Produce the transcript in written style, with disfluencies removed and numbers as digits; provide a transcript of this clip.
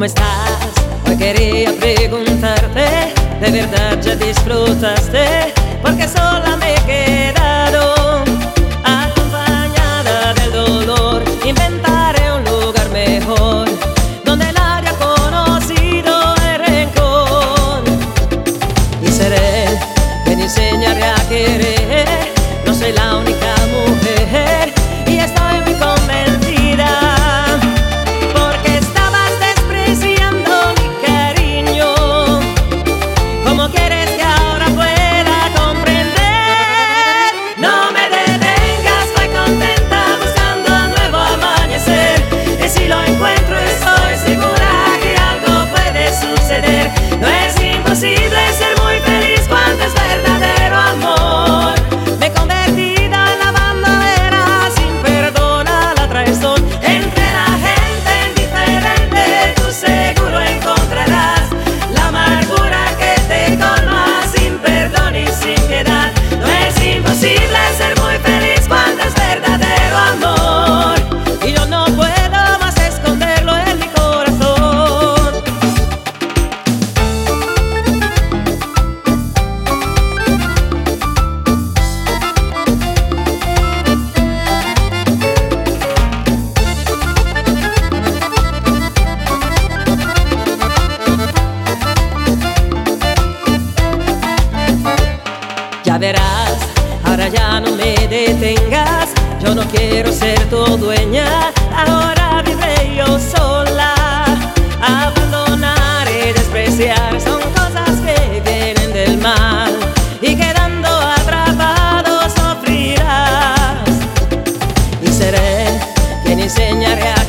¿Cómo estás? Hoy quería preguntarte, ¿de verdad ya disfrutaste? Porque sola me he quedado, acompañada del dolor. Inventaré un lugar mejor, donde nadie ha conocido el rencor. Y seré quien enseñaré a querer. No soy la única mujer y estoy muy convencida, porque estabas despreciando mi cariño. ¿Cómo quieres que ahora pueda comprender? No me detengas, voy contenta buscando un nuevo amanecer. Y si lo encuentro estoy segura que algo puede suceder. No es imposible ser muy feliz cuando es verdadero amor. Me he convertido en la bandolera sin perdón a la traición. Entre la gente indiferente tú seguro encontrarás la amargura que te colma sin perdón y sin piedad. No es imposible ser muy feliz cuando es verdadero amor, y yo no puedo más esconderlo en mi corazón. Ya verás, ahora ya no me detengas. Yo no quiero ser tu dueña, ahora viviré yo sola. Abandonar y despreciar son cosas que vienen del mal, y quedando atrapado sufrirás. Y seré quien enseñaré a